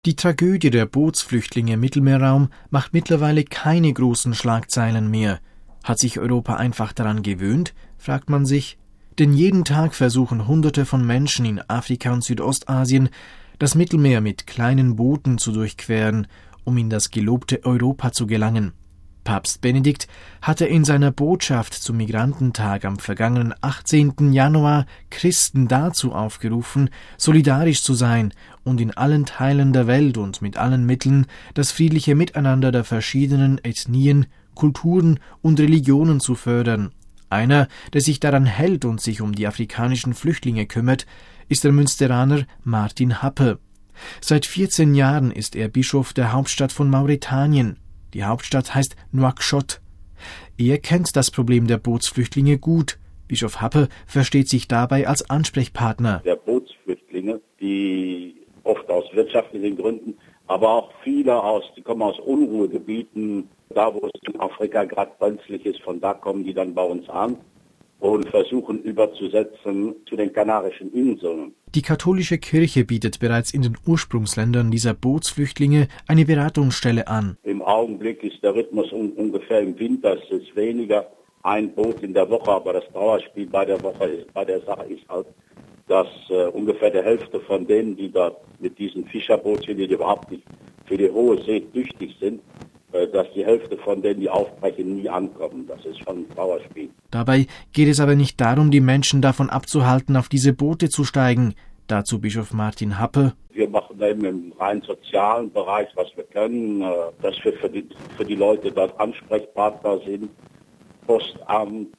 Die Tragödie der Bootsflüchtlinge im Mittelmeerraum macht mittlerweile keine großen Schlagzeilen mehr. Hat sich Europa einfach daran gewöhnt, fragt man sich. Denn jeden Tag versuchen Hunderte von Menschen in Afrika und Südostasien, das Mittelmeer mit kleinen Booten zu durchqueren, um in das gelobte Europa zu gelangen. Papst Benedikt hatte in seiner Botschaft zum Migrantentag am vergangenen 18. Januar Christen dazu aufgerufen, solidarisch zu sein und in allen Teilen der Welt und mit allen Mitteln das friedliche Miteinander der verschiedenen Ethnien, Kulturen und Religionen zu fördern. Einer, der sich daran hält und sich um die afrikanischen Flüchtlinge kümmert, ist der Münsteraner Martin Happe. Seit 14 Jahren ist er Bischof der Hauptstadt von Mauretanien. Die Hauptstadt heißt Nouakchott. Er kennt das Problem der Bootsflüchtlinge gut. Bischof Happe versteht sich dabei als Ansprechpartner. Der Bootsflüchtlinge, die oft aus wirtschaftlichen Gründen, aber auch viele die kommen aus Unruhegebieten, da wo es in Afrika gerade brenzlig ist, von da kommen die dann bei uns an und versuchen überzusetzen zu den Kanarischen Inseln. Die katholische Kirche bietet bereits in den Ursprungsländern dieser Bootsflüchtlinge eine Beratungsstelle an. Im Augenblick ist der Rhythmus ungefähr im Winter, es ist weniger ein Boot in der Woche, aber das Trauerspiel bei der Sache ist halt, dass ungefähr die Hälfte von denen, die da mit diesen Fischerbootchen, die überhaupt nicht für die hohe See tüchtig sind, dass die Hälfte von denen, die aufbrechen, nie ankommen. Das ist schon ein Trauerspiel. Dabei geht es aber nicht darum, die Menschen davon abzuhalten, auf diese Boote zu steigen. Dazu Bischof Martin Happe. Wir machen eben im rein sozialen Bereich, was wir können, dass wir für die Leute dort Ansprechpartner sind. Postamt,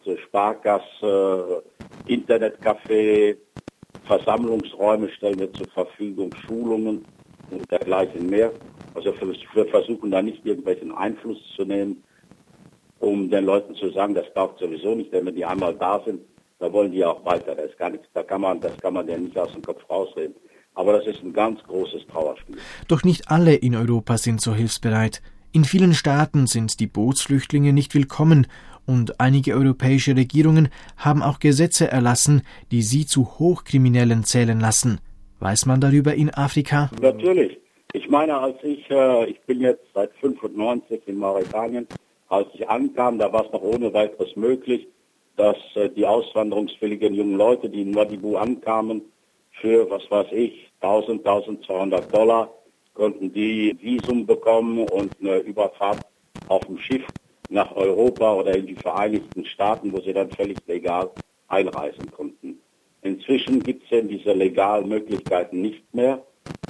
Sparkasse, Internetcafé, Versammlungsräume stellen wir zur Verfügung, Schulungen und dergleichen mehr. Also wir versuchen da nicht irgendwelchen Einfluss zu nehmen, um den Leuten zu sagen, das taugt sowieso nicht, denn wenn die einmal da sind, da wollen die auch weiter. Das ist gar nichts, das kann man denen nicht aus dem Kopf rausreden. Aber das ist ein ganz großes Trauerspiel. Doch nicht alle in Europa sind so hilfsbereit. In vielen Staaten sind die Bootsflüchtlinge nicht willkommen und einige europäische Regierungen haben auch Gesetze erlassen, die sie zu Hochkriminellen zählen lassen. Weiß man darüber in Afrika? Natürlich. Ich meine, ich bin jetzt seit 1995 in Mauretanien. Als ich ankam, da war es noch ohne weiteres möglich, dass die auswanderungswilligen jungen Leute, die in Nouadhibou ankamen, für, 1.200 $, konnten die Visum bekommen und eine Überfahrt auf dem Schiff nach Europa oder in die Vereinigten Staaten, wo sie dann völlig legal einreisen konnten. Inzwischen gibt es denn diese legalen Möglichkeiten nicht mehr.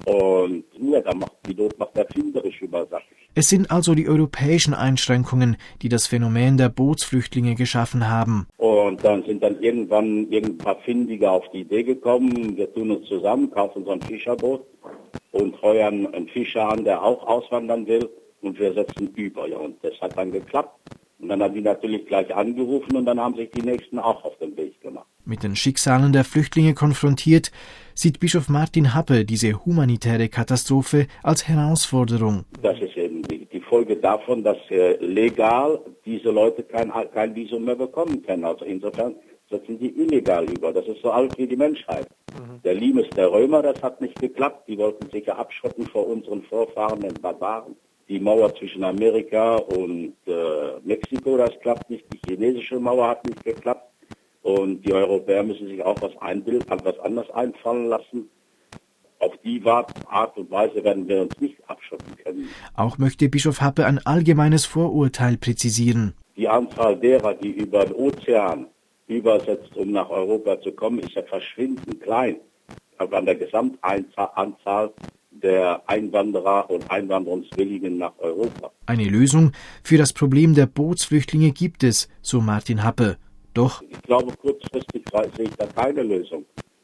Und ja, da macht die Not macht erfinderisch über Sachen. Es sind also die europäischen Einschränkungen, die das Phänomen der Bootsflüchtlinge geschaffen haben. Und dann sind irgendwann ein paar Findige auf die Idee gekommen, wir tun uns zusammen, kaufen so ein Fischerboot und heuern einen Fischer an, der auch auswandern will und wir setzen über. Ja, und das hat dann geklappt. Und dann haben die natürlich gleich angerufen und dann haben sich die Nächsten auch auf den Weg gemacht. Mit den Schicksalen der Flüchtlinge konfrontiert, sieht Bischof Martin Happe diese humanitäre Katastrophe als Herausforderung. Das ist eben die Folge davon, dass legal diese Leute kein Visum mehr bekommen können. Also insofern setzen die illegal über. Das ist so alt wie die Menschheit. Der Limes der Römer, das hat nicht geklappt. Die wollten sich ja abschotten vor unseren Vorfahren, den Barbaren. Die Mauer zwischen Amerika und Mexiko, das klappt nicht. Die chinesische Mauer hat nicht geklappt. Und die Europäer müssen sich auch was anderes einfallen lassen. Auf die Art und Weise werden wir uns nicht abschotten können. Auch möchte Bischof Happe ein allgemeines Vorurteil präzisieren. Die Anzahl derer, die über den Ozean übersetzt, um nach Europa zu kommen, ist ja verschwindend klein. Aber an der Gesamtanzahl der Einwanderer und Einwanderungswilligen nach Europa. Eine Lösung für das Problem der Bootsflüchtlinge gibt es, so Martin Happe. Doch ich glaube, kurzfristig sehe ich da keine Lösung.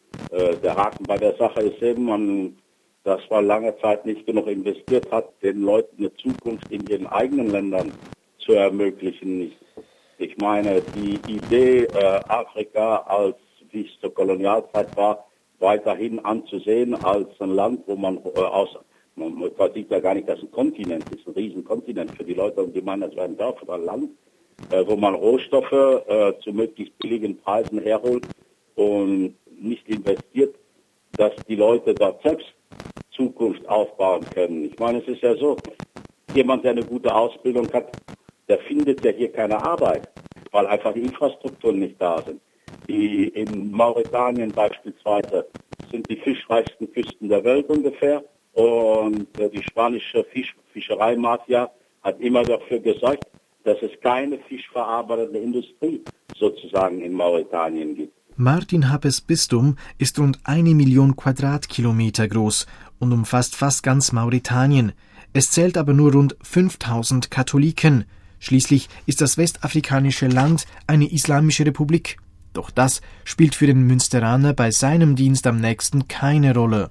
Der Haken bei der Sache ist eben, dass man lange Zeit nicht genug investiert hat, den Leuten eine Zukunft in ihren eigenen Ländern zu ermöglichen. Ich meine, die Idee, Afrika als, wie es zur Kolonialzeit war, weiterhin anzusehen als ein Land, wo man sieht ja gar nicht, dass ein Kontinent ist, ein Riesenkontinent für die Leute, und die meinen, das wäre ein Dorf oder ein Land, wo man Rohstoffe zu möglichst billigen Preisen herholt und nicht investiert, dass die Leute dort selbst Zukunft aufbauen können. Ich meine, es ist ja so, jemand, der eine gute Ausbildung hat, der findet ja hier keine Arbeit, weil einfach die Infrastrukturen nicht da sind. In Mauretanien beispielsweise sind die fischreichsten Küsten der Welt ungefähr und die spanische Fischereimafia hat immer dafür gesorgt, dass es keine fischverarbeitende Industrie sozusagen in Mauretanien gibt. Martin Happes Bistum ist rund 1 Million Quadratkilometer groß und umfasst fast ganz Mauretanien. Es zählt aber nur rund 5000 Katholiken. Schließlich ist das westafrikanische Land eine islamische Republik. Doch das spielt für den Münsteraner bei seinem Dienst am nächsten keine Rolle.